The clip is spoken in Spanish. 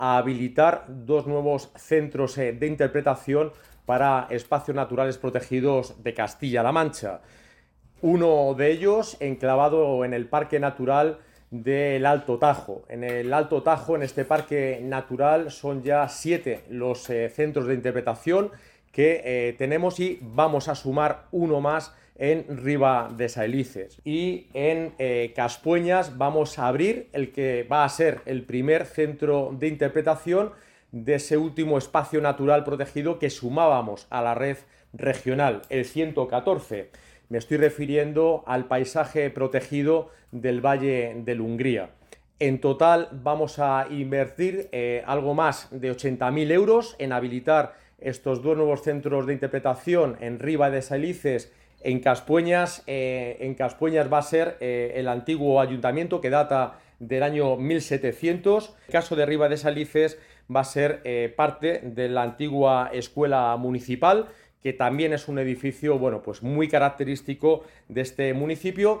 a habilitar dos nuevos centros de interpretación para espacios naturales protegidos de Castilla-La Mancha. Uno de ellos enclavado en el Parque Natural del Alto Tajo. En el Alto Tajo, en este parque natural, son ya 7 los centros de interpretación que tenemos, y vamos a sumar uno más en Riba de Saelices. Y en Caspueñas vamos a abrir el que va a ser el primer centro de interpretación de ese último espacio natural protegido que sumábamos a la red regional, el 114. Me estoy refiriendo al paisaje protegido del Valle del Hungría. En total vamos a invertir algo más de 80.000 euros en habilitar estos dos nuevos centros de interpretación en Riba de Saelices. En Caspueñas va a ser el antiguo ayuntamiento, que data del año 1700. En el caso de Riba de Saelices va a ser parte de la antigua escuela municipal, que también es un edificio, bueno, pues muy característico de este municipio.